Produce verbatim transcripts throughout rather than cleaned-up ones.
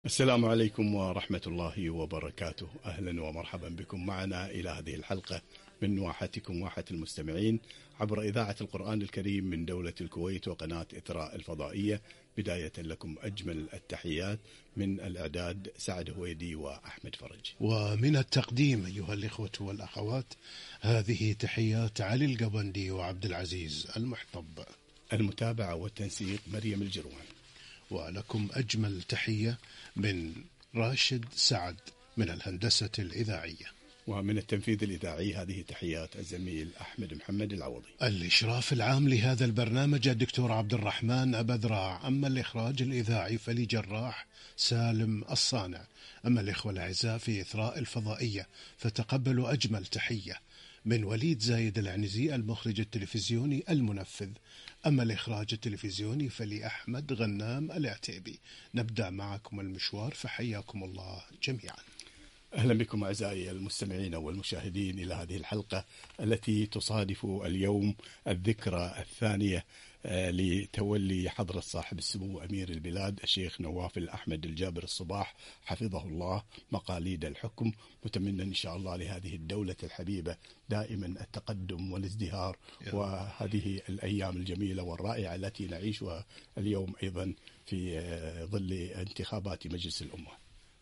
السلام عليكم ورحمة الله وبركاته. أهلا ومرحبا بكم معنا إلى هذه الحلقة من واحتكم واحة المستمعين عبر إذاعة القرآن الكريم من دولة الكويت وقناة إثراء الفضائية. بداية لكم أجمل التحيات من الإعداد سعد هويدي وأحمد فرج، ومن التقديم أيها الإخوة والأخوات هذه تحيات علي القبندي وعبد العزيز المحطب. المتابعة والتنسيق مريم الجروان. ولكم أجمل تحية من راشد سعد من الهندسة الإذاعية. ومن التنفيذ الإذاعي هذه تحيات الزميل أحمد محمد العوضي. الإشراف العام لهذا البرنامج الدكتور عبد الرحمن أبذراع. أما الإخراج الإذاعي فلجراح سالم الصانع. أما الإخوة الأعزاء في إثراء الفضائية فتقبلوا أجمل تحية من وليد زايد العنزي المخرج التلفزيوني المنفذ. أما الإخراج التلفزيوني فلأحمد غنام العتيبي. نبدأ معكم المشوار فحياكم الله جميعا. أهلا بكم أعزائي المستمعين والمشاهدين إلى هذه الحلقة التي تصادف اليوم الذكرى الثانية لتولي حضرة صاحب السمو أمير البلاد الشيخ نواف الأحمد الجابر الصباح حفظه الله مقاليد الحكم، متمنى إن شاء الله لهذه الدولة الحبيبة دائما التقدم والازدهار، وهذه الأيام الجميلة والرائعة التي نعيشها اليوم أيضا في ظل انتخابات مجلس الأمة.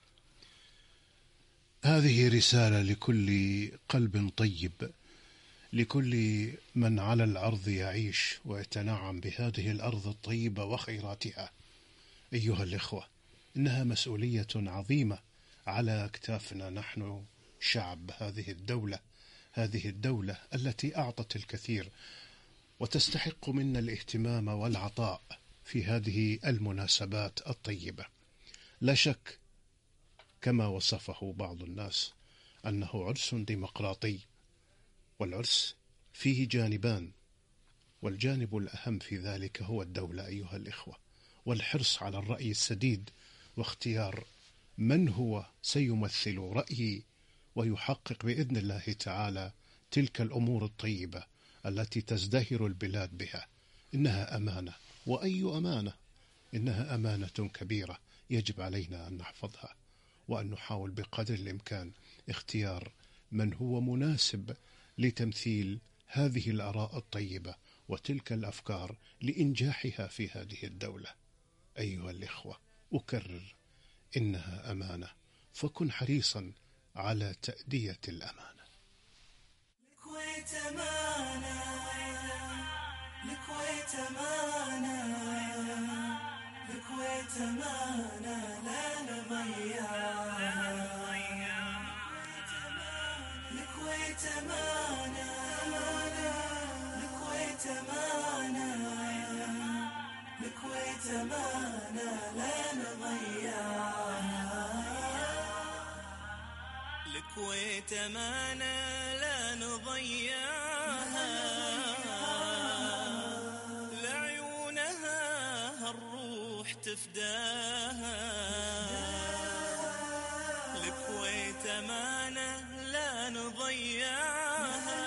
هذه رسالة لكل قلب طيب، لكل من على الأرض يعيش ويتنعم بهذه الأرض الطيبة وخيراتها. أيها الإخوة، إنها مسؤولية عظيمة على أكتافنا نحن شعب هذه الدولة، هذه الدولة التي أعطت الكثير وتستحق منا الاهتمام والعطاء في هذه المناسبات الطيبة. لا شك كما وصفه بعض الناس أنه عرس ديمقراطي، والعرس فيه جانبان، والجانب الأهم في ذلك هو الدولة أيها الإخوة، والحرص على الرأي السديد واختيار من هو سيمثل رأيي ويحقق بإذن الله تعالى تلك الأمور الطيبة التي تزدهر البلاد بها. إنها أمانة، وأي أمانة، إنها أمانة كبيرة يجب علينا أن نحفظها، وأن نحاول بقدر الإمكان اختيار من هو مناسب لتمثيل هذه الآراء الطيبة وتلك الأفكار لإنجاحها في هذه الدولة. أيها الإخوة، أكرر، إنها أمانة، فكن حريصا على تأدية الأمانة. الكويت أمانة، الكويت أمانة، الكويت أمانة لا نضيعها، الكويت أمانة، الكويت أمانة، الكويت أمانة لا نضيعها، الكويت أمانة لا نضيعها، لعيونها الروح تفداها، الكويت أمانة لا نضيعها،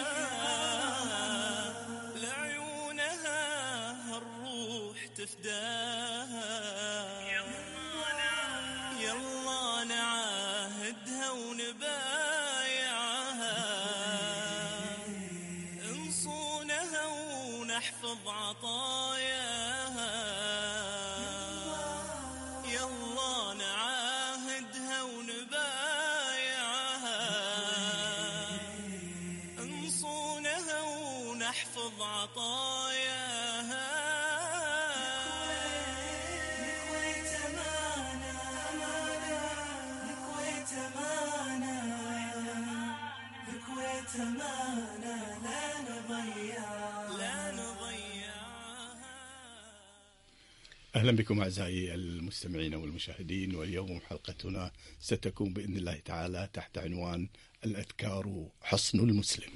لعيونها الروح تفداها، يلا نعاهدها ونبايعها، نصونها ونحفظ عطاياها، يلا نعاهدها ونبايعها، نصونها ونحفظ عطاياها، الكويت أمانة، الكويت أمانة، الكويت أمانة لا نضيعها، لا نضيعها. أهلا بكم أعزائي المستمعين والمشاهدين، واليوم حلقتنا ستكون بإذن الله تعالى تحت عنوان الأذكار حصن المسلم.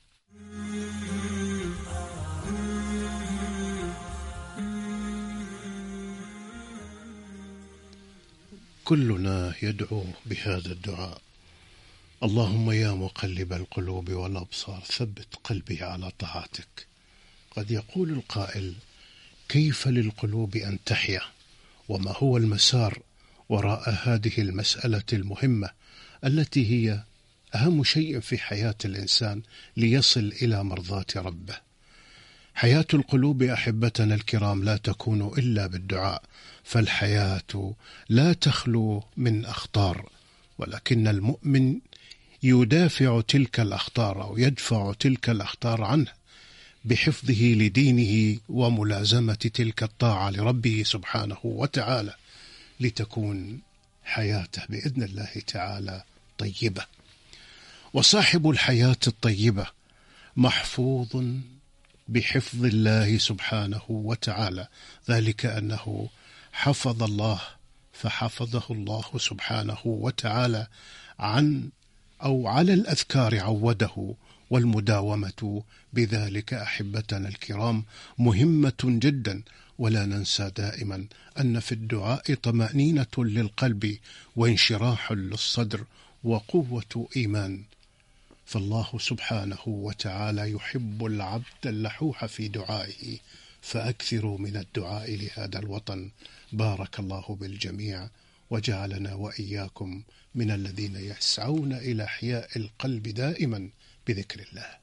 كلنا يدعو بهذا الدعاء: اللهم يا مقلب القلوب والأبصار ثبت قلبي على طاعتك. قد يقول القائل: كيف للقلوب أن تحيا وما هو المسار وراء هذه المسألة المهمة التي هي أهم شيء في حياة الإنسان ليصل إلى مرضاة ربه. حياة القلوب أحبتنا الكرام لا تكون إلا بالدعاء، فالحياة لا تخلو من أخطار، ولكن المؤمن يدافع تلك الأخطار أو يدفع تلك الأخطار عنه بحفظه لدينه وملازمة تلك الطاعة لربه سبحانه وتعالى، لتكون حياته بإذن الله تعالى طيبة. وصاحب الحياة الطيبة محفوظ بحفظ الله سبحانه وتعالى، ذلك أنه حفظ الله فحفظه الله سبحانه وتعالى عن أو على الأذكار عوده، والمداومة بذلك أحبتنا الكرام مهمة جدا. ولا ننسى دائما أن في الدعاء طمأنينة للقلب وانشراح للصدر وقوة إيمان، فالله سبحانه وتعالى يحب العبد اللحوح في دعائه، فأكثروا من الدعاء لهذا الوطن. بارك الله بالجميع وجعلنا وإياكم من الذين يسعون إلى إحياء القلب دائما بذكر الله.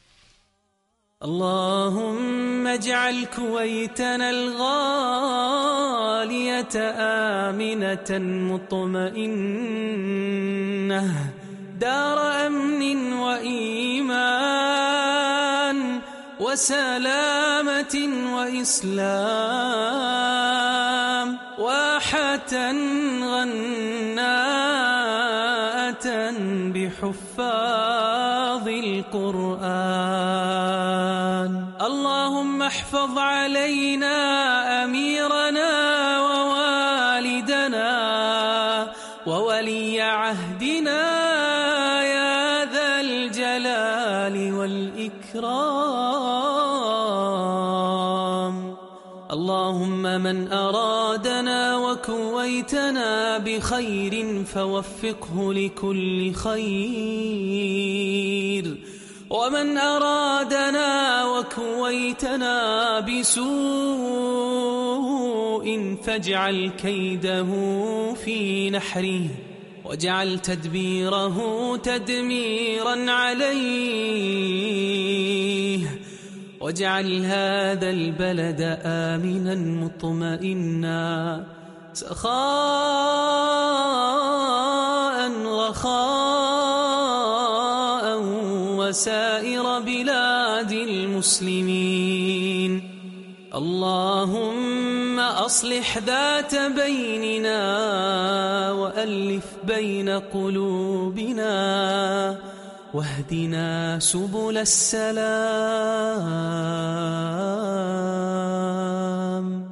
اللهم اجعل كويتنا الغالية آمنة مطمئنة دار أمن وإيمان وسلامة وإسلام، واحة غناءة بحفاظ القرآن. اللهم احفظ علينا أميرنا ووالدنا وولي عهدنا يا ذا الجلال والإكرام. اللهم من أرادنا وكويتنا بخير فوفقه لكل خير، ومن أرادنا وكويتنا بسوء فاجعل كيده في نحره، واجعل تدبيره تدميرا عليه، واجعل هذا البلد آمنا مطمئنا سخاء رخاء وسائر بلاد المسلمين. اللهم أصلح ذات بيننا وألف بين قلوبنا واهدنا سبل السلام.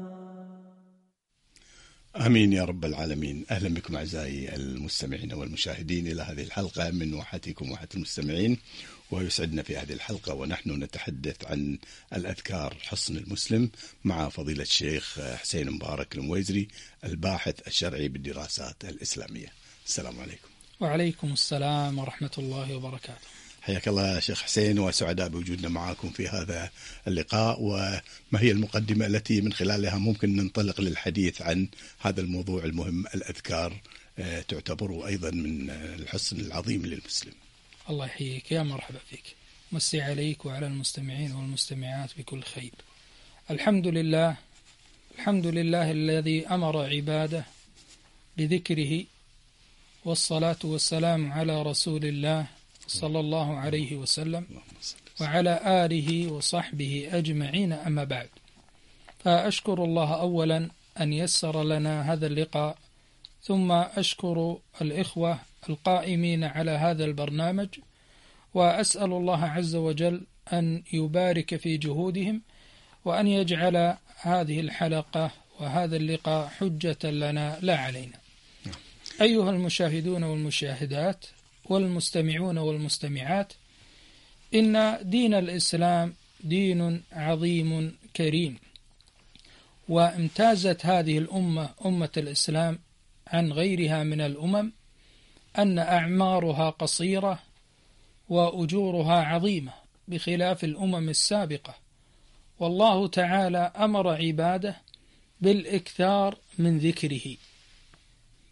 آمين يا رب العالمين. أهلا بكم أعزائي المستمعين والمشاهدين إلى هذه الحلقة من واحتكم واحة المستمعين، ويسعدنا في هذه الحلقة ونحن نتحدث عن الأذكار حصن المسلم مع فضيلة الشيخ حسين مبارك المويزري الباحث الشرعي بالدراسات الإسلامية. السلام عليكم. وعليكم السلام ورحمة الله وبركاته. حياك الله شيخ حسين، وسعداء بوجودنا معكم في هذا اللقاء. وما هي المقدمة التي من خلالها ممكن ننطلق للحديث عن هذا الموضوع المهم، الأذكار تعتبر أيضا من الحصن العظيم للمسلم؟ الله يحييك، يا مرحبا فيك، مسي عليك وعلى المستمعين والمستمعات بكل خير. الحمد لله، الحمد لله الذي أمر عباده بذكره، والصلاة والسلام على رسول الله صلى الله عليه وسلم وعلى آله وصحبه أجمعين، أما بعد. فأشكر الله أولا أن يسر لنا هذا اللقاء، ثم أشكر الإخوة القائمين على هذا البرنامج، وأسأل الله عز وجل أن يبارك في جهودهم، وأن يجعل هذه الحلقة وهذا اللقاء حجة لنا لا علينا. أيها المشاهدون والمشاهدات والمستمعون والمستمعات، إن دين الإسلام دين عظيم كريم، وامتازت هذه الأمة أمة الإسلام عن غيرها من الأمم أن أعمارها قصيرة وأجورها عظيمة بخلاف الأمم السابقة. والله تعالى أمر عباده بالإكثار من ذكره،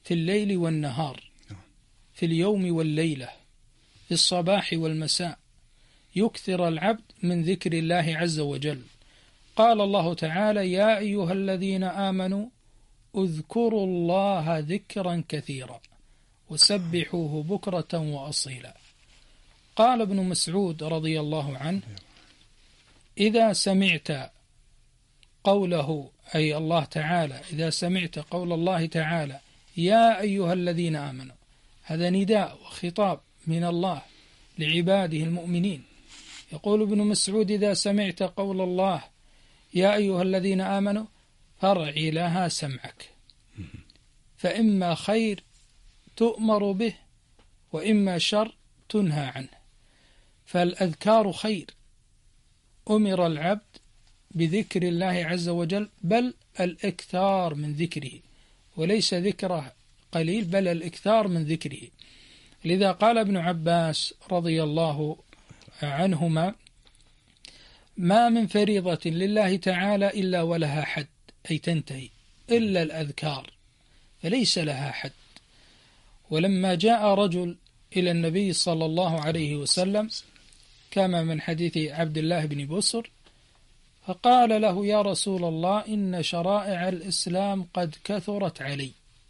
في الليل والنهار، في اليوم والليلة، في الصباح والمساء، يكثر العبد من ذكر الله عز وجل. قال الله تعالى: يا أيها الذين آمنوا اذكروا الله ذكرا كثيرا وسبحوه بكرة وأصيلا. قال ابن مسعود رضي الله عنه: إذا سمعت قوله، أي الله تعالى، إذا سمعت قول الله تعالى يا أيها الذين آمنوا، هذا نداء وخطاب من الله لعباده المؤمنين. يقول ابن مسعود: إذا سمعت قول الله يا أيها الذين آمنوا فارعي لها سمعك، فإما خير تؤمر به وإما شر تنهى عنه. فالأذكار خير، أمر العبد بذكر الله عز وجل، بل الإكثار من ذكره، وليس ذكره قليل بل الإكثار من ذكره. لذا قال ابن عباس رضي الله عنهما: ما من فريضة لله تعالى إلا ولها حد، أي تنتهي، إلا الأذكار فليس لها حد. ولما جاء رجل إلى النبي صلى الله عليه وسلم كما من حديث عبد الله بن بصر، فقال له: يا رسول الله، إن شرائع الإسلام قد كثرت علي،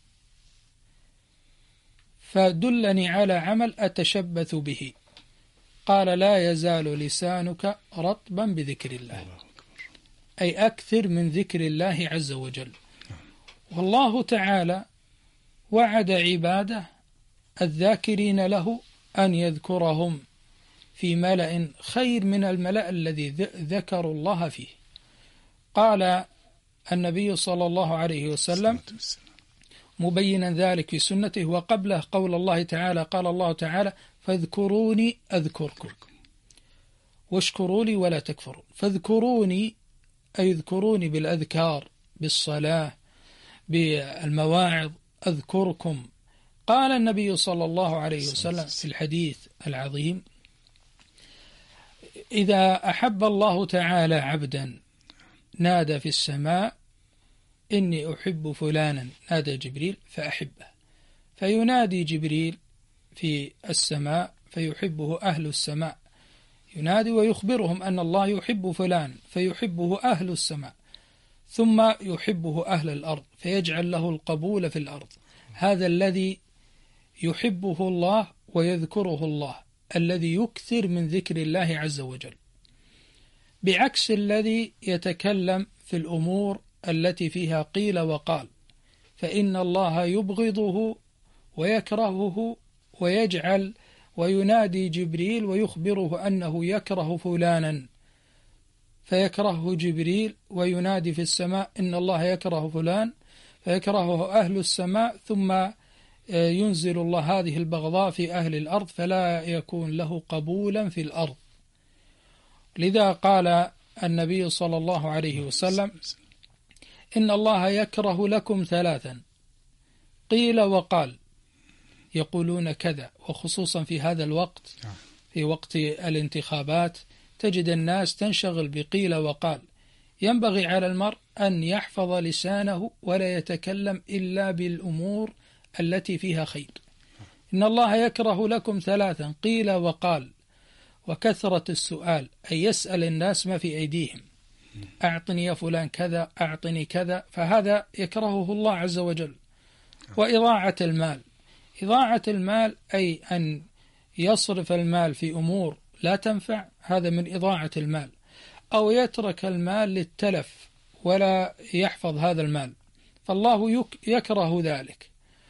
فدلني على عمل أتشبث به. قال: لا يزال لسانك رطبا بذكر الله، أي أكثر من ذكر الله عز وجل. والله تعالى وعد عباده الذاكرين له أن يذكرهم في ملأ خير من الملأ الذي ذكروا الله فيه. قال النبي صلى الله عليه وسلم مبينا ذلك في سنته، وقبله قول الله تعالى: قال الله تعالى: فاذكروني أذكركم واشكروا لي ولا تكفرون. فاذكروني أي اذكروني بالأذكار، بالصلاة، بالمواعظ، أذكركم. قال النبي صلى الله عليه وسلم في الحديث العظيم: إذا أحب الله تعالى عبدا نادى في السماء: إني أحب فلانا، نادى جبريل فأحبه، فينادي جبريل في السماء فيحبه أهل السماء، ينادي ويخبرهم أن الله يحب فلان فيحبه أهل السماء، ثم يحبه أهل الأرض فيجعل له القبول في الأرض. هذا الذي يحبه الله ويذكره الله، الذي يكثر من ذكر الله عز وجل، بعكس الذي يتكلم في الأمور التي فيها قيل وقال، فإن الله يبغضه ويكرهه، ويجعل وينادي جبريل ويخبره أنه يكره فلانا، فيكرهه جبريل وينادي في السماء إن الله يكره فلان، فيكرهه أهل السماء، ثم ينزل الله هذه البغضاء في أهل الأرض فلا يكون له قبولا في الأرض. لذا قال النبي صلى الله عليه وسلم: إن الله يكره لكم ثلاثا، قيل وقال، يقولون كذا، وخصوصا في هذا الوقت، في وقت الانتخابات تجد الناس تنشغل بقيل وقال. ينبغي على المرء أن يحفظ لسانه ولا يتكلم إلا بالأمور التي فيها خير. إن الله يكره لكم ثلاثا، قيل وقال، وكثرة السؤال، أي يسأل الناس ما في أيديهم، أعطني يا فلان كذا، أعطني كذا، فهذا يكرهه الله عز وجل. وإضاعة المال، إضاعة المال أي أن يصرف المال في أمور لا تنفع، هذا من إضاعة المال، أو يترك المال للتلف ولا يحفظ هذا المال، فالله يكره ذلك.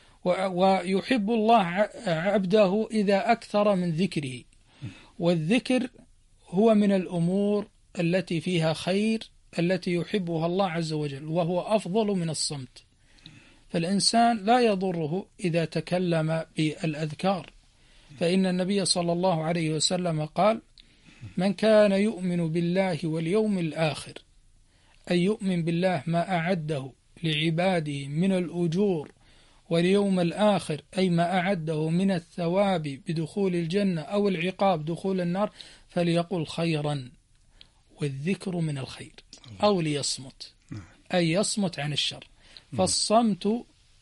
ويحب الله عبده إذا أكثر من ذكره، والذكر هو من الأمور التي فيها خير التي يحبها الله عز وجل، وهو أفضل من الصمت. فالإنسان لا يضره إذا تكلم بالأذكار، فإن النبي صلى الله عليه وسلم قال: من كان يؤمن بالله واليوم الآخر، أي يؤمن بالله ما أعده لعباده من الأجور، واليوم الآخر أي ما أعده من الثواب بدخول الجنة أو العقاب دخول النار، فليقل خيرا، والذكر من الخير، أو ليصمت، أي يصمت عن الشر. فالصمت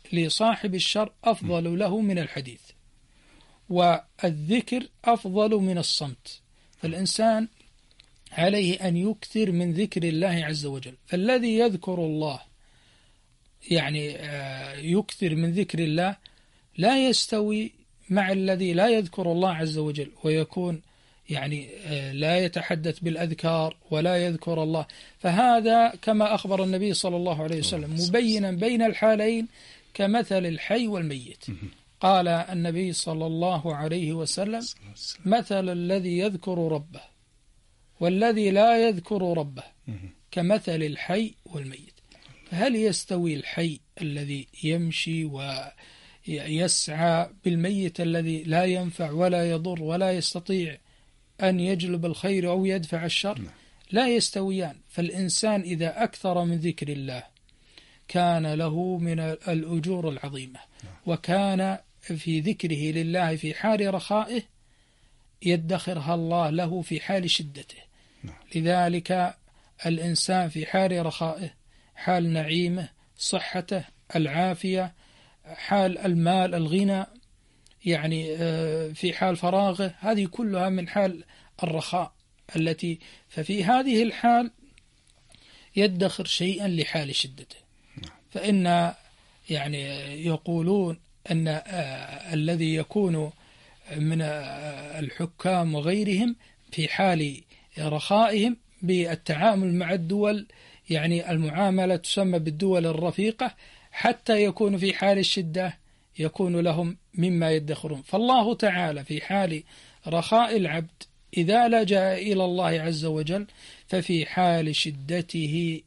لصاحب الشر أفضل له من الحديث، والذكر أفضل من الصمت. فالإنسان عليه أن يكثر من ذكر الله عز وجل. فالذي يذكر الله يعني يكثر من ذكر الله لا يستوي مع الذي لا يذكر الله عز وجل ويكون يعني لا يتحدث بالأذكار ولا يذكر الله. فهذا كما أخبر النبي صلى الله عليه وسلم مبينا بين الحالين كمثل الحي والميت. قال النبي صلى الله عليه وسلم: مثل الذي يذكر ربه والذي لا يذكر ربه كمثل الحي والميت. فهل يستوي الحي الذي يمشي ويسعى بالميت الذي لا ينفع ولا يضر ولا يستطيع أن يجلب الخير أو يدفع الشر؟ لا يستويان. فالإنسان إذا أكثر من ذكر الله كان له من الأجور العظيمة، وكان في ذكره لله في حال رخائه يدخرها الله له في حال شدته. لذلك الإنسان في حال رخائه، حال نعيمه، صحته، العافية، حال المال، الغنى، يعني في حال فراغه، هذه كلها من حال الرخاء التي ففي هذه الحال يدخر شيئا لحال شدته. فإن يعني يقولون أن الذي يكون من الحكام وغيرهم في حال رخائهم بالتعامل مع الدول، يعني المعاملة تسمى بالدول الرفيقة، حتى يكون في حال الشدة يكون لهم مما يدخرون. فالله تعالى في حال رخاء العبد إذا لجأ إلى الله عز وجل ففي حال شدته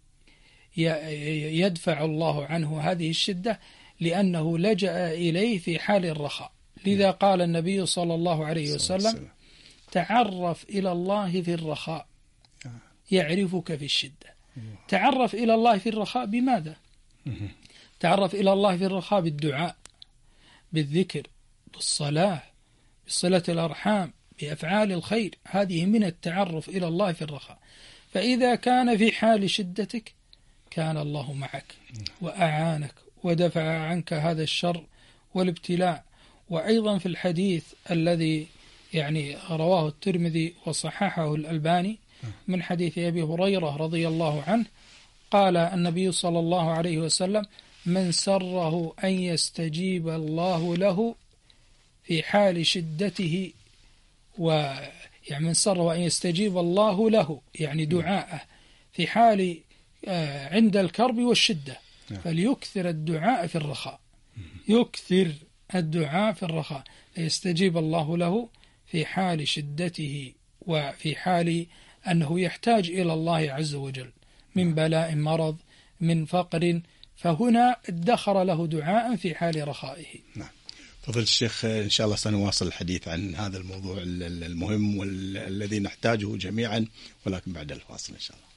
يدفع الله عنه هذه الشدة، لأنه لجأ إليه في حال الرخاء. لذا قال النبي صلى الله عليه وسلم: تعرف إلى الله في الرخاء يعرفك في الشدة. تعرف إلى الله في الرخاء بماذا؟ تعرف إلى الله في الرخاء بالدعاء، بالذكر، بالصلاة، بصلة الأرحام، بأفعال الخير. هذه من التعرف إلى الله في الرخاء. فإذا كان في حال شدتك كان الله معك وأعانك ودفع عنك هذا الشر والابتلاء. وأيضا في الحديث الذي يعني رواه الترمذي وصححه الألباني من حديث أبي هريرة رضي الله عنه، قال النبي صلى الله عليه وسلم: من سره أن يستجيب الله له في حال شدته، ويعني من سره أن يستجيب الله له يعني دعاءه في حال عند الكرب والشدة، فليكثر الدعاء في الرخاء. يكثر الدعاء في الرخاء فيستجيب الله له في حال شدته وفي حال أنه يحتاج إلى الله عز وجل من بلاء، مرض، من فقر، فهنا ادخر له دعاء في حال رخائه. نعم. فضل الشيخ، إن شاء الله سنواصل الحديث عن هذا الموضوع المهم والذي نحتاجه جميعا، ولكن بعد الفاصل إن شاء الله.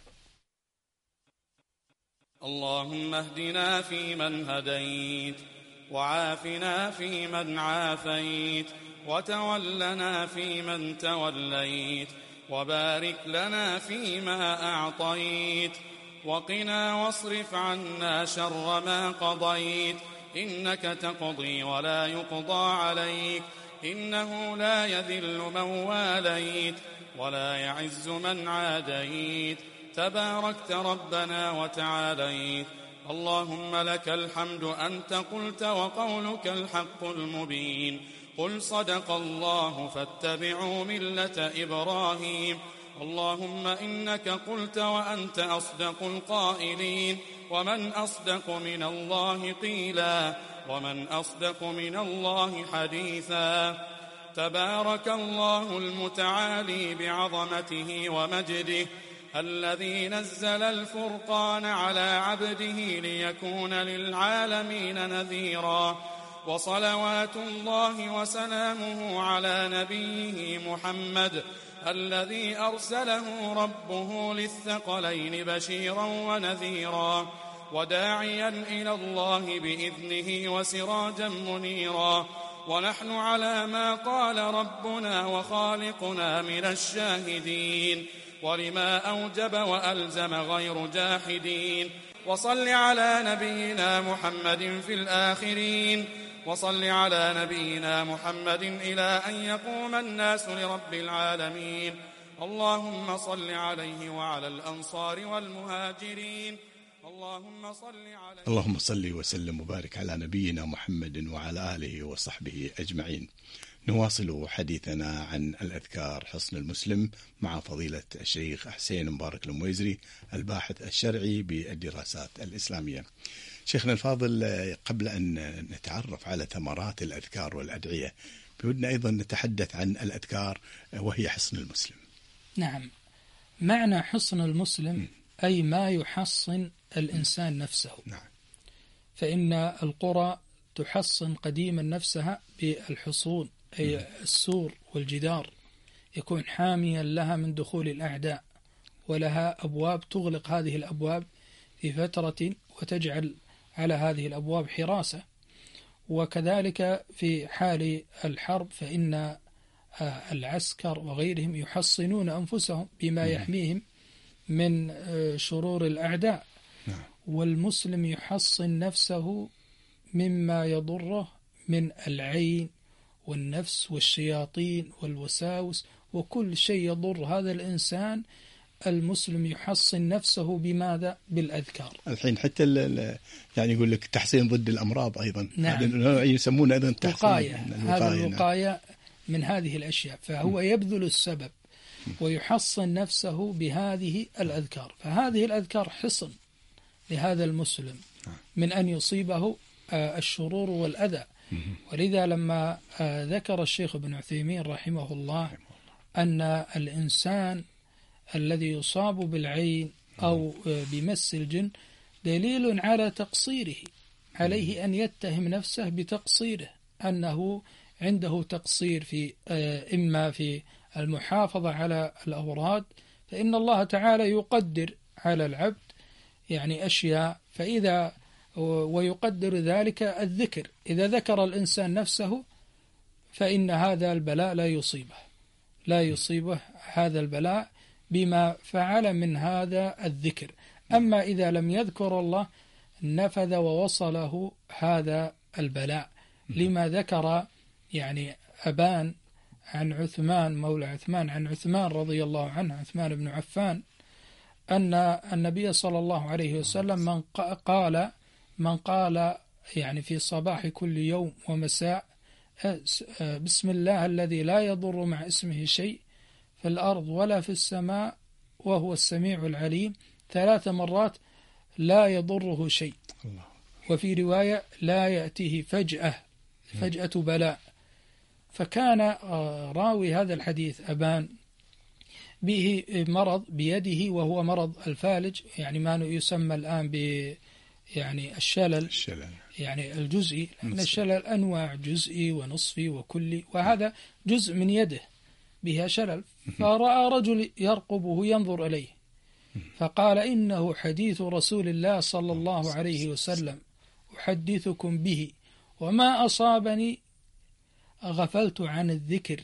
اللهم اهدنا فيمن هديت، وعافنا فيمن عافيت، وتولنا فيمن توليت، وبارك لنا فيما أعطيت، وقنا واصرف عنا شر ما قضيت، إنك تقضي ولا يقضى عليك، إنه لا يذل من واليت ولا يعز من عاديت، تباركت ربنا وتعاليت. اللهم لك الحمد أنت قلت وقولك الحق المبين. قل صدق الله فاتبعوا ملة إبراهيم. اللهم إنك قلت وأنت أصدق القائلين، ومن أصدق من الله قيلا، ومن أصدق من الله حديثا. تبارك الله المتعالي بعظمته ومجده، الذي نزل الفرقان على عبده ليكون للعالمين نذيرا. وصلوات الله وسلامه على نبيه محمد، الذي أرسله ربه للثقلين بشيرا ونذيرا، وداعيا إلى الله بإذنه وسراجا منيرا. ونحن على ما قال ربنا وخالقنا من الشاهدين، ولما أوجب وألزم غير جاحدين. وصل على نبينا محمد في الآخرين وصل على نبينا محمد إلى أن يقوم الناس لرب العالمين. اللهم صل عليه وعلى الأنصار والمهاجرين. اللهم صل عليه اللهم صل وسلم وبارك على نبينا محمد وعلى آله وصحبه أجمعين. نواصل حديثنا عن الأذكار حصن المسلم مع فضيلة الشيخ حسين مبارك المويزري الباحث الشرعي بالدراسات الإسلامية. شيخنا الفاضل، قبل أن نتعرف على ثمرات الأذكار والأدعية بودنا أيضا نتحدث عن الأذكار وهي حصن المسلم. نعم، معنى حصن المسلم أي ما يحصن الإنسان نفسه. نعم. فإن القرى تحصن قديما نفسها بالحصون، أي السور والجدار يكون حاميا لها من دخول الأعداء، ولها أبواب تغلق هذه الأبواب في فترة وتجعل على هذه الأبواب حراسة. وكذلك في حال الحرب فإن العسكر وغيرهم يحصنون أنفسهم بما يحميهم من شرور الأعداء. والمسلم يحصن نفسه مما يضره من العين والنفس والشياطين والوساوس وكل شيء يضر هذا الإنسان. المسلم يحصن نفسه بماذا؟ بالأذكار. الحين حتى يعني يقول لك تحصين ضد الأمراض أيضا. نعم. يسمون أيضا تحصين وقاية. هذا الوقاية من هذه الأشياء. فهو يبذل السبب ويحصن نفسه بهذه الأذكار. فهذه الأذكار حصن لهذا المسلم من أن يصيبه الشرور والأذى. ولذا لما ذكر الشيخ ابن عثيمين رحمه الله أن الإنسان الذي يصاب بالعين أو بمس الجن دليل على تقصيره، عليه أن يتهم نفسه بتقصيره، أنه عنده تقصير في إما في المحافظة على الأوراد، فإن الله تعالى يقدر على العبد يعني أشياء، فإذا ويقدر ذلك الذكر، إذا ذكر الإنسان نفسه فإن هذا البلاء لا يصيبه لا يصيبه هذا البلاء بما فعل من هذا الذكر. أما إذا لم يذكر الله نفذ ووصله هذا البلاء، لما ذكر يعني أبان عن عثمان مولى عثمان عن عثمان رضي الله عنه، عثمان بن عفان، أن النبي صلى الله عليه وسلم من قال من قال يعني في صباح كل يوم ومساء بسم الله الذي لا يضر مع اسمه شيء في الأرض ولا في السماء وهو السميع العليم ثلاث مرات لا يضره شيء، وفي رواية لا يأتيه فجأة فجأة بلاء. فكان راوي هذا الحديث أبان به مرض بيده وهو مرض الفالج، يعني ما يسمى الآن ب يعني الشلل, الشلل. يعني الجزئي، لأن الشلل أنواع جزئي ونصفي وكلي، وهذا جزء من يده بها شلل. فرأى رجل يرقبه ينظر إليه فقال إنه حديث رسول الله صلى الله عليه وسلم أحدثكم به وما أصابني غفلت عن الذكر،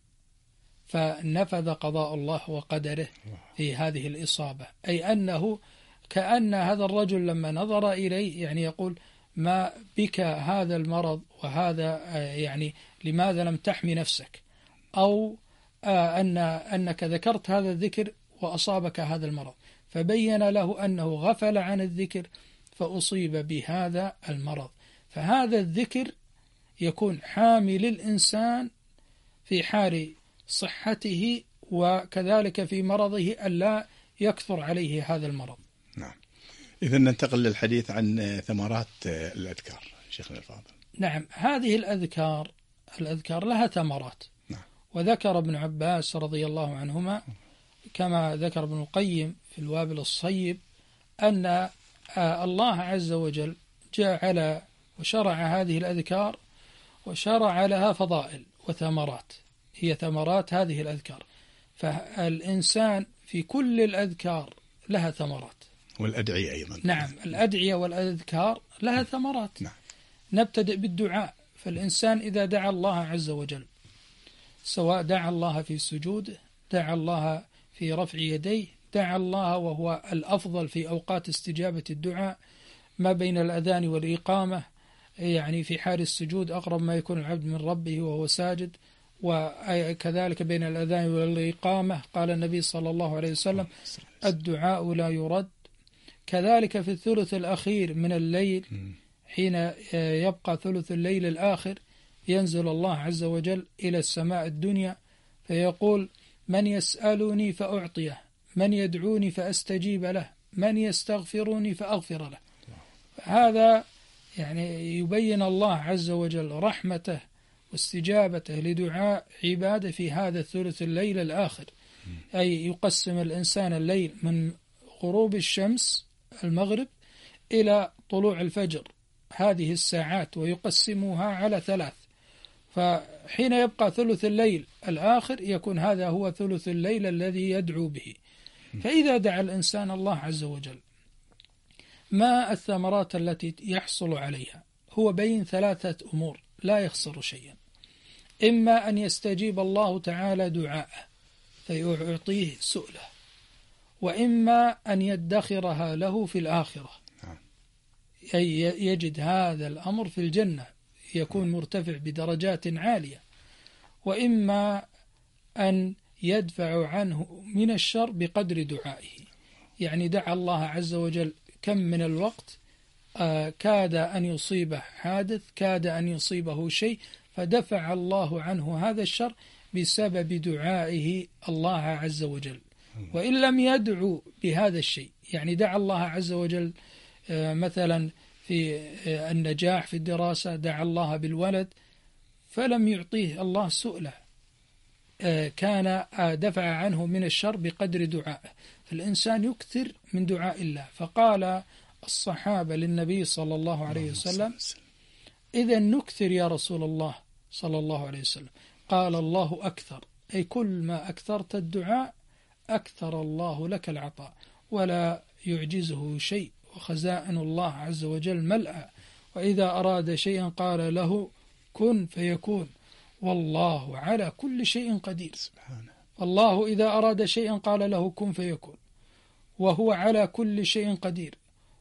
فنفذ قضاء الله وقدره في هذه الإصابة. أي أنه كأن هذا الرجل لما نظر إليه يعني يقول ما بك هذا المرض وهذا يعني لماذا لم تحمي نفسك، أو أن أنك ذكرت هذا الذكر وأصابك هذا المرض، فبين له أنه غفل عن الذكر فأصيب بهذا المرض. فهذا الذكر يكون حامي للإنسان في حال صحته وكذلك في مرضه ألا يكثر عليه هذا المرض. نعم. إذن ننتقل للحديث عن ثمرات الأذكار شيخنا الفاضل. نعم، هذه الأذكار الأذكار لها ثمرات. نعم. وذكر ابن عباس رضي الله عنهما كما ذكر ابن القيم في الوابل الصيب أن الله عز وجل جعل وشرع هذه الأذكار وشرع لها فضائل وثمرات، هي ثمرات هذه الأذكار. فالإنسان في كل الأذكار لها ثمرات، والأدعية أيضا. نعم، الأدعية والأذكار لها ثمرات. نعم. نبتدئ بالدعاء. فالإنسان إذا دعا الله عز وجل، سواء دعا الله في سجوده، دعا الله في رفع يديه، دعا الله، وهو الأفضل في أوقات استجابة الدعاء ما بين الأذان والإقامة، يعني في حال السجود أقرب ما يكون العبد من ربه وهو ساجد، وكذلك بين الأذان والإقامة قال النبي صلى الله عليه وسلم الدعاء لا يرد. كذلك في الثلث الأخير من الليل حين يبقى ثلث الليل الآخر ينزل الله عز وجل إلى السماء الدنيا فيقول من يسألني فأعطيه، من يدعوني فأستجيب له، من يستغفرني فأغفر له. هذا يعني يبين الله عز وجل رحمته واستجابته لدعاء عباده في هذا الثلث الليل الآخر، أي يقسم الإنسان الليل من غروب الشمس المغرب إلى طلوع الفجر، هذه الساعات، ويقسمها على ثلاث، فحين يبقى ثلث الليل الآخر يكون هذا هو ثلث الليل الذي يدعو به. فإذا دعا الإنسان الله عز وجل ما الثمرات التي يحصل عليها؟ هو بين ثلاثة أمور لا يخسر شيئا، إما أن يستجيب الله تعالى دعاءه فيعطيه سؤله، وإما أن يدخرها له في الآخرة، أي يجد هذا الأمر في الجنة يكون مرتفع بدرجات عالية، وإما أن يدفع عنه من الشر بقدر دعائه. يعني دعا الله عز وجل كم من الوقت آه كاد أن يصيبه حادث، كاد أن يصيبه شيء، فدفع الله عنه هذا الشر بسبب دعائه الله عز وجل. وإن لم يدعو بهذا الشيء، يعني دعا الله عز وجل آه مثلا في آه النجاح في الدراسة، دعا الله بالولد فلم يعطيه الله سؤله، آه كان آه دفع عنه من الشر بقدر دعائه. فالإنسان يكثر من دعاء الله. فقال الصحابة للنبي صلى الله عليه وسلم إذا نكثر يا رسول الله صلى الله عليه وسلم. قال الله أكثر، أي كل ما أكثرت الدعاء أكثر الله لك العطاء ولا يعجزه شيء، وخزائن الله عز وجل ملأى، وإذا أراد شيئا قال له كن فيكون، والله على كل شيء قدير. سبحانه. الله إذا أراد شيئا قال له كن فيكون، وهو على كل شيء قدير،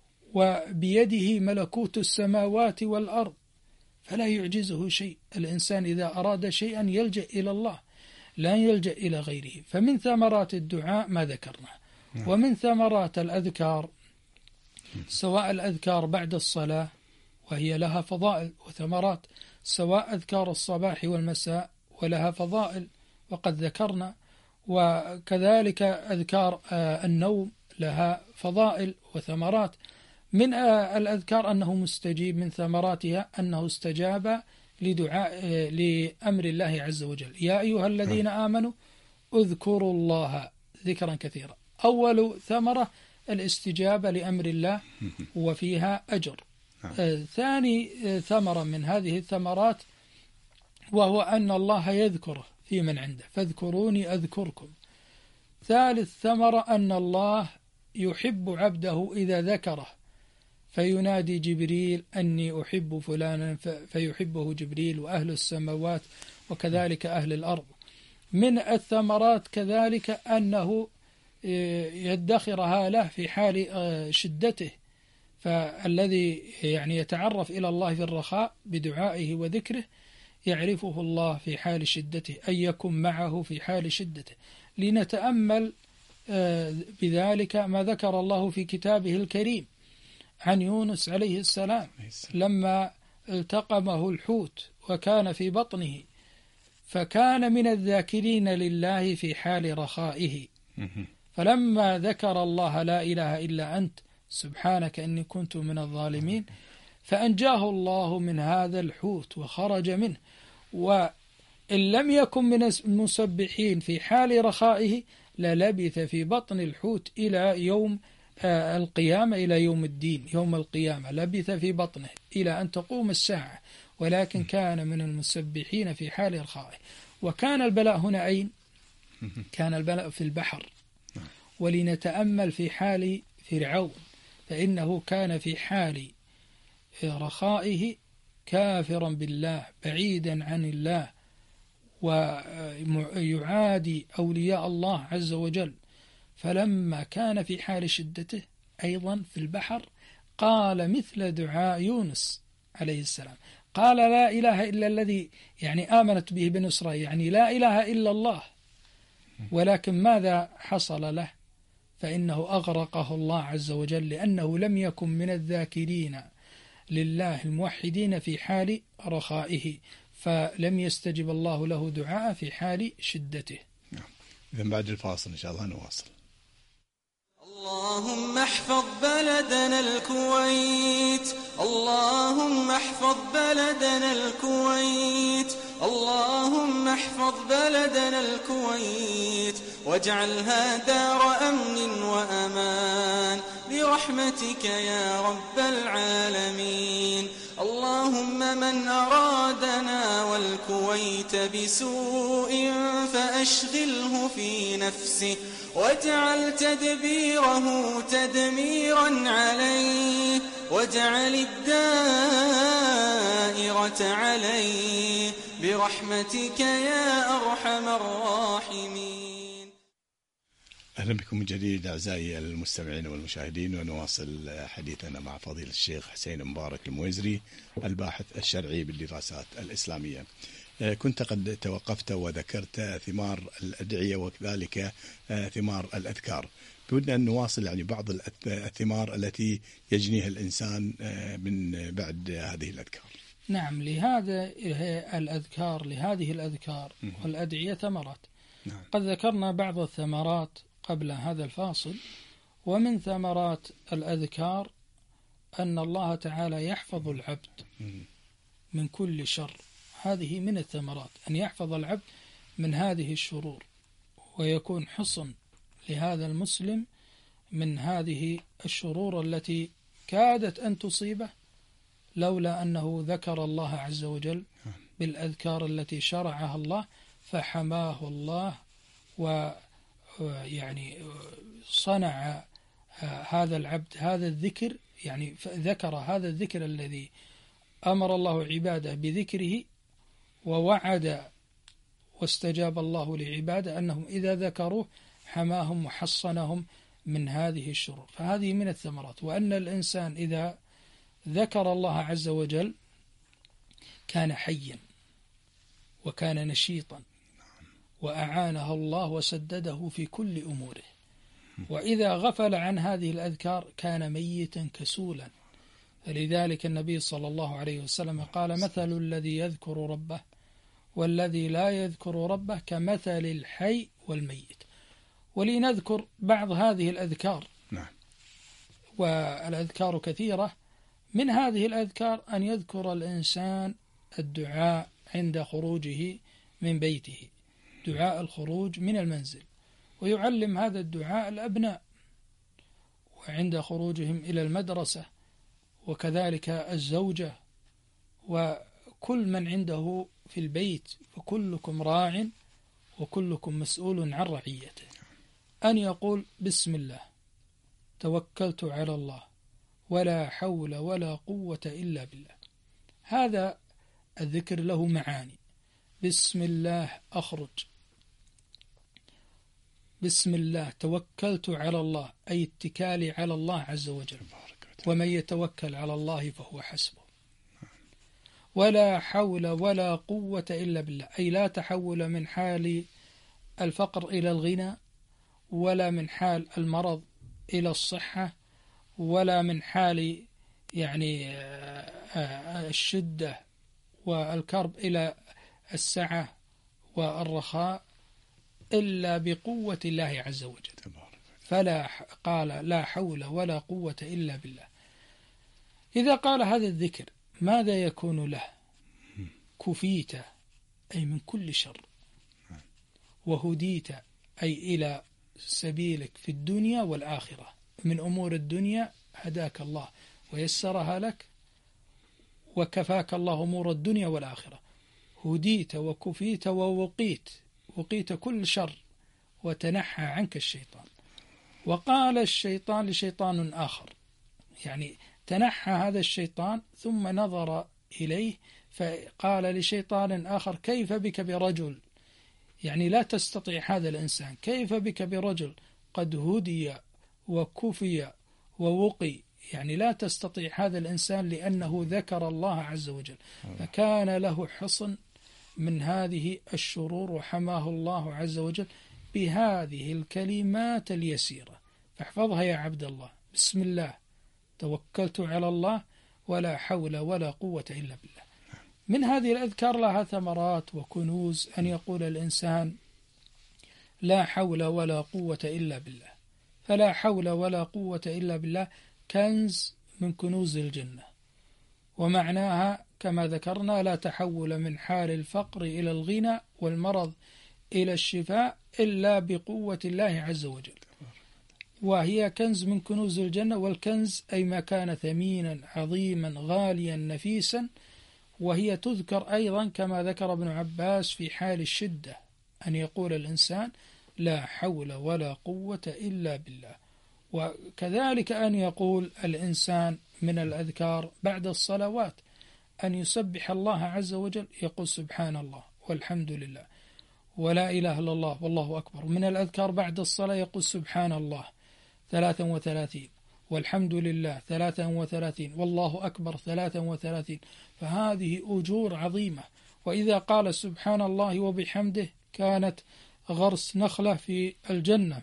وبيده ملكوت السماوات والأرض فلا يعجزه شيء. الإنسان إذا أراد شيئا يلجأ إلى الله لا يلجأ إلى غيره. فمن ثمرات الدعاء ما ذكرنا، ومن ثمرات الأذكار سواء الأذكار بعد الصلاة وهي لها فضائل وثمرات، سواء أذكار الصباح والمساء ولها فضائل وقد ذكرنا، وكذلك أذكار النوم لها فضائل وثمرات. من الأذكار أنه مستجيب، من ثمراتها أنه استجاب لدعاء لأمر الله عز وجل. يا أيها الذين آمنوا اذكروا الله ذكرا كثيرا. أول ثمرة الاستجابة لأمر الله وفيها أجر. آه ثاني ثمرة من هذه الثمرات وهو أن الله يذكره في من عنده، فاذكروني أذكركم. ثالث ثمرة أن الله يحب عبده إذا ذكره، فينادي جبريل أني أحب فلانا فيحبه جبريل وأهل السماوات وكذلك أهل الأرض. من الثمرات كذلك أنه يدخرها له في حال شدته، فالذي يعني يتعرف إلى الله في الرخاء بدعائه وذكره يعرفه الله في حال شدته، أن يكون معه في حال شدته. لنتأمل بذلك ما ذكر الله في كتابه الكريم عن يونس عليه السلام لما التقمه الحوت وكان في بطنه، فكان من الذاكرين لله في حال رخائه، فلما ذكر الله لا إله إلا أنت سبحانك إني كنت من الظالمين فأنجاه الله من هذا الحوت وخرج منه. وإن لم يكن من المسبحين في حال رخائه للبث في بطن الحوت إلى يوم القيامة، إلى يوم الدين، يوم القيامة لبث في بطنه إلى أن تقوم الساعة، ولكن كان من المسبحين في حال رخائه. وكان البلاء هنا أين؟ كان البلاء في البحر. ولنتأمل في حال فرعون، فإنه كان في حال رخائه كافرا بالله بعيدا عن الله ويعادي أولياء الله عز وجل، فلما كان في حال شدته أيضا في البحر قال مثل دعاء يونس عليه السلام، قال لا إله إلا الذي يعني آمنت به بنو إسرائيل، يعني لا إله إلا الله. ولكن ماذا حصل له؟ فإنه أغرقه الله عز وجل، لأنه لم يكن من الذاكرين لله الموحدين في حال رخائه، فلم يستجب الله له دعاء في حال شدته. إذن بعد الفاصل إن شاء الله نواصل. اللهم احفظ بلدنا الكويت، اللهم احفظ بلدنا الكويت، اللهم احفظ بلدنا الكويت، واجعلها دار أمن وأمان برحمتك يا رب العالمين. اللهم من أرادنا والكويت بسوء فأشغله في نفسه، واجعل تدبيره تدميرا عليه، واجعل الدائرة عليه برحمتك يا أرحم الراحمين. أهلا بكم من جديد أعزائي المستمعين والمشاهدين، ونواصل حديثنا مع فضيلة الشيخ حسين مبارك المويزري الباحث الشرعي بالدراسات الإسلامية. كنت قد توقفت وذكرت ثمار الأدعية وكذلك ثمار الأذكار. بدنا أن نواصل يعني بعض الثمار التي يجنيها الإنسان من بعد هذه الأذكار. نعم، لهذا الأذكار لهذه الأذكار والأدعية ثمرات. نعم. قد ذكرنا بعض الثمرات قبل هذا الفاصل، ومن ثمرات الأذكار أن الله تعالى يحفظ العبد من كل شر. هذه من الثمرات، أن يحفظ العبد من هذه الشرور، ويكون حصن لهذا المسلم من هذه الشرور التي كادت أن تصيبه لولا أنه ذكر الله عز وجل بالأذكار التي شرعها الله، فحماه الله ويعني صنع هذا العبد هذا الذكر، يعني ذكر هذا الذكر الذي أمر الله عباده بذكره، ووعد واستجاب الله لعباده أنهم إذا ذكروه حماهم وحصنهم من هذه الشرور. فهذه من الثمرات، وأن الإنسان إذا ذكر الله عز وجل كان حيا وكان نشيطا، وأعانه الله وسدده في كل أموره. وإذا غفل عن هذه الأذكار كان ميتا كسولا. فلذلك النبي صلى الله عليه وسلم قال: مثل الذي يذكر ربه والذي لا يذكر ربه كمثل الحي والميت. ولنذكر بعض هذه الأذكار. نعم. والأذكار كثيرة. من هذه الأذكار أن يذكر الإنسان الدعاء عند خروجه من بيته، دعاء الخروج من المنزل، ويعلم هذا الدعاء الأبناء وعند خروجهم إلى المدرسة، وكذلك الزوجة وكل من عنده في البيت، فكلكم راع وكلكم مسؤول عن رعيته. أن يقول: بسم الله توكلت على الله ولا حول ولا قوة إلا بالله. هذا الذكر له معاني. بسم الله أخرج، بسم الله توكلت على الله، أي اتكالي على الله عز وجل، ومن يتوكل على الله فهو حسبه. ولا حول ولا قوة إلا بالله، أي لا تحول من حال الفقر إلى الغنى، ولا من حال المرض إلى الصحة، ولا من حال يعني الشدة والكرب إلى السعة والرخاء، إلا بقوة الله عز وجل. فلا قال لا حول ولا قوة إلا بالله. إذا قال هذا الذكر ماذا يكون له؟ كفيت أي من كل شر، وهديت أي إلى سبيلك في الدنيا والآخرة. من أمور الدنيا هداك الله ويسرها لك، وكفاك الله أمور الدنيا والآخرة. هديت وكفيت ووقيت، وقيت كل شر وتنحى عنك الشيطان. وقال الشيطان لشيطان آخر، يعني تنحى هذا الشيطان ثم نظر إليه فقال لشيطان آخر: كيف بك برجل، يعني لا تستطيع هذا الإنسان، كيف بك برجل قد هدي وكفي ووقي، يعني لا تستطيع هذا الإنسان لأنه ذكر الله عز وجل، فكان له حصن من هذه الشرور وحماه الله عز وجل بهذه الكلمات اليسيرة. فاحفظها يا عبد الله: بسم الله توكلت على الله ولا حول ولا قوة إلا بالله. من هذه الأذكار لها ثمرات وكنوز، أن يقول الإنسان لا حول ولا قوة إلا بالله، فلا حول ولا قوة إلا بالله كنز من كنوز الجنة، ومعناها كما ذكرنا لا تحول من حال الفقر إلى الغنى والمرض إلى الشفاء إلا بقوة الله عز وجل، وهي كنز من كنوز الجنة. والكنز أي ما كان ثمينا عظيما غاليا نفيسا، وهي تذكر أيضا كما ذكر ابن عباس في حال الشدة، أن يقول الإنسان لا حول ولا قوة إلا بالله. وكذلك أن يقول الإنسان من الأذكار بعد الصلوات أن يسبح الله عز وجل، يقول سبحان الله والحمد لله ولا إله إلا الله والله أكبر. من الأذكار بعد الصلاة يقول سبحان الله ثلاثا وثلاثين والحمد لله ثلاثا وثلاثين والله أكبر ثلاثا وثلاثين. فهذه أجور عظيمة. وإذا قال سبحان الله وبحمده كانت غرس نخلة في الجنة.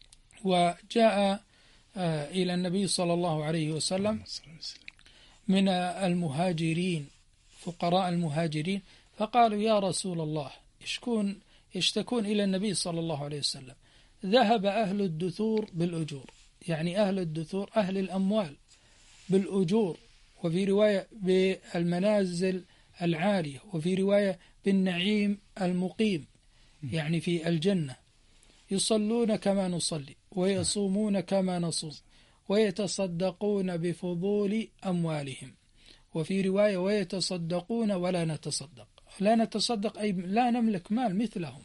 وجاء إلى النبي صلى الله عليه وسلم من المهاجرين فقراء المهاجرين فقالوا يا رسول الله يشكون يشتكون إلى النبي صلى الله عليه وسلم ذهب أهل الدثور بالأجور، يعني أهل الدثور أهل الأموال بالأجور، وفي رواية بالمنازل العالية، وفي رواية بالنعيم المقيم يعني في الجنة، يصلون كما نصلي ويصومون كما نصوم ويتصدقون بفضول أموالهم، وفي رواية ويتصدقون ولا نتصدق. لا نتصدق أي لا نملك مال مثلهم.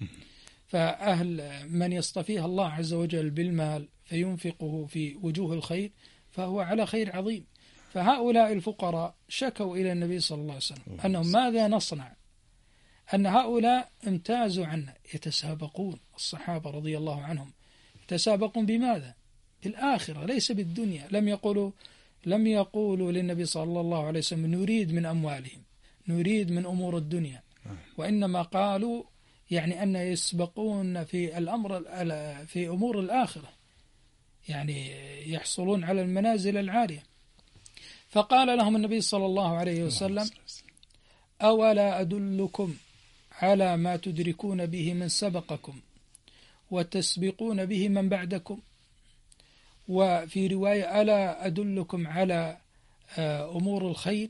فأهل من يصطفيه الله عز وجل بالمال فينفقه في وجوه الخير فهو على خير عظيم. فهؤلاء الفقراء شكوا إلى النبي صلى الله عليه وسلم أنهم ماذا نصنع، أن هؤلاء امتازوا عنا، يتسابقون الصحابة رضي الله عنهم، يتسابقون بماذا؟ بالآخرة ليس بالدنيا. لم يقولوا لم يقولوا للنبي صلى الله عليه وسلم نريد من أموالهم، نريد من أمور الدنيا، وإنما قالوا يعني أن يسبقون في الأمر في أمور الآخرة، يعني يحصلون على المنازل العالية. فقال لهم النبي صلى الله عليه وسلم أولا أدلكم على ما تدركون به من سبقكم وتسبقون به من بعدكم؟ وفي رواية ألا أدلكم على أمور الخير؟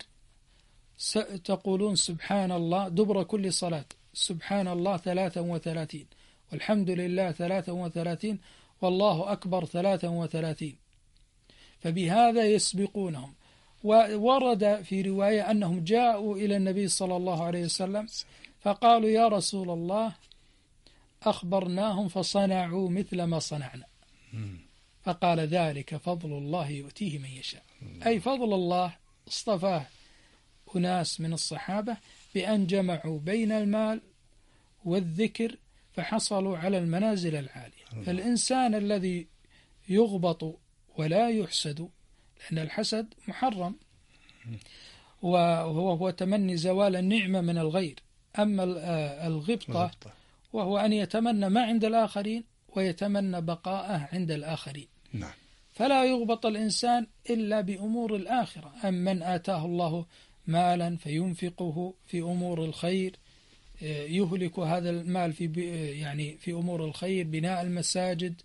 تقولون سبحان الله دبر كل صلاة، سبحان الله ثلاثا وثلاثين والحمد لله ثلاثا وثلاثين والله أكبر ثلاثا وثلاثين. فبهذا يسبقونهم. وورد في رواية أنهم جاءوا إلى النبي صلى الله عليه وسلم فقالوا يا رسول الله أخبرناهم فصنعوا مثل ما صنعنا، فقال ذلك فضل الله يؤتيه من يشاء، أي فضل الله اصطفاه أناس من الصحابة بأن جمعوا بين المال والذكر فحصلوا على المنازل العالية. فالإنسان الذي يغبط ولا يحسد، لأن الحسد محرم وهو هو تمني زوال النعمة من الغير، أما الغبطة وهو أن يتمنى ما عند الآخرين ويتمنى بقاءه عند الآخرين. نعم. فلا يغبط الإنسان إلا بأمور الآخرة. أم من آتاه الله مالا فينفقه في أمور الخير، يهلك هذا المال في يعني في أمور الخير، بناء المساجد،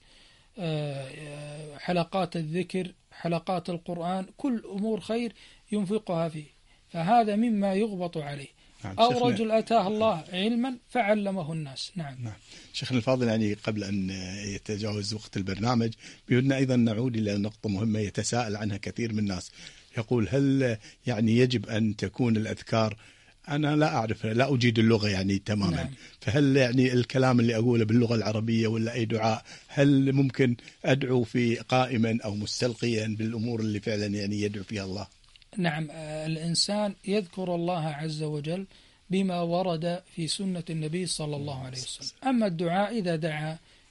حلقات الذكر، حلقات القرآن، كل أمور خير ينفقها فيه، فهذا مما يغبط عليه. نعم. أو رجل أتاه الله علما فعلمه الناس. نعم. نعم. شيخنا الفاضل، يعني قبل أن يتجاوز وقت البرنامج بيودنا أيضا نعود إلى نقطة مهمة يتساءل عنها كثير من الناس، يقول هل يعني يجب أن تكون الأذكار، أنا لا أعرف لا أجيد اللغة يعني تماما، نعم. فهل يعني الكلام اللي أقوله باللغة العربية ولا أي دعاء هل ممكن أدعو في قائما أو مستلقيا بالأمور اللي فعلا يعني يدعو فيها الله؟ نعم. الإنسان يذكر الله عز وجل بما ورد في سنة النبي صلى الله عليه وسلم. أما الدعاء إذا دعا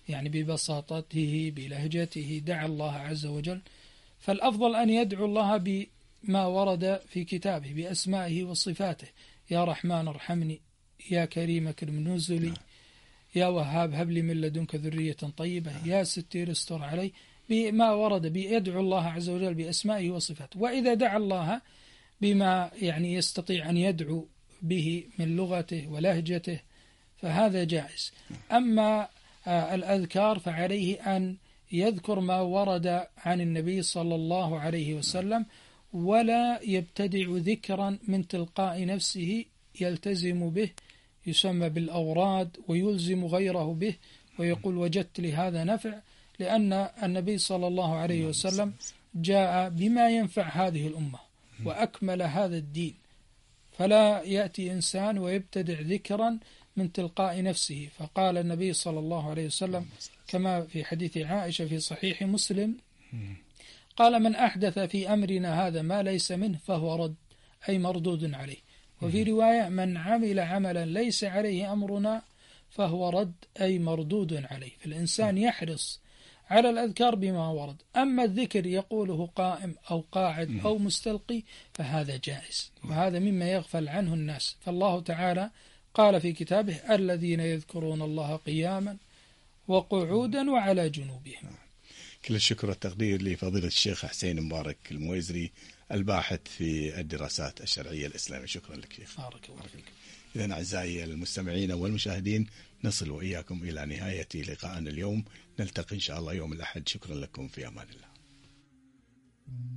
يعني ببساطته بلهجته دعا الله عز وجل، فالأفضل أن يدعو الله بما ورد في كتابه بأسمائه وصفاته: يا رحمن ارحمني، يا كريم اكرم نزلي، يا وهاب هب لي من لدنك ذرية طيبة، يا ستير استر علي، بما ورد بيدعو الله عز وجل بأسمائه وصفاته. وإذا دعا الله بما يعني يستطيع أن يدعو به من لغته ولهجته فهذا جائز. أما الأذكار فعليه أن يذكر ما ورد عن النبي صلى الله عليه وسلم، ولا يبتدع ذكرا من تلقاء نفسه يلتزم به، يسمى بالأوراد، ويلزم غيره به ويقول وجدت لهذا نفع، لأن النبي صلى الله عليه وسلم جاء بما ينفع هذه الأمة وأكمل هذا الدين، فلا يأتي إنسان ويبتدع ذكرا من تلقاء نفسه. فقال النبي صلى الله عليه وسلم كما في حديث عائشة في صحيح مسلم قال: من أحدث في أمرنا هذا ما ليس منه فهو رد، أي مردود عليه. وفي رواية: من عمل عملا ليس عليه أمرنا فهو رد، أي مردود عليه. فالإنسان يحرص على الأذكار بما ورد. أما الذكر يقوله قائم أو قاعد أو مستلقي فهذا جائز، وهذا مما يغفل عنه الناس. فالله تعالى قال في كتابه: الذين يذكرون الله قياما وقعودا وعلى جنوبهم. كل الشكر والتقدير لفضيلة الشيخ حسين مبارك المويزري، الباحث في الدراسات الشرعية الإسلامية. شكرا لك شيخ. بارك الله فيك. إذن أعزائي المستمعين والمشاهدين، نصل وإياكم إلى نهاية لقاءنا اليوم، نلتقي إن شاء الله يوم الأحد. شكرا لكم، في أمان الله.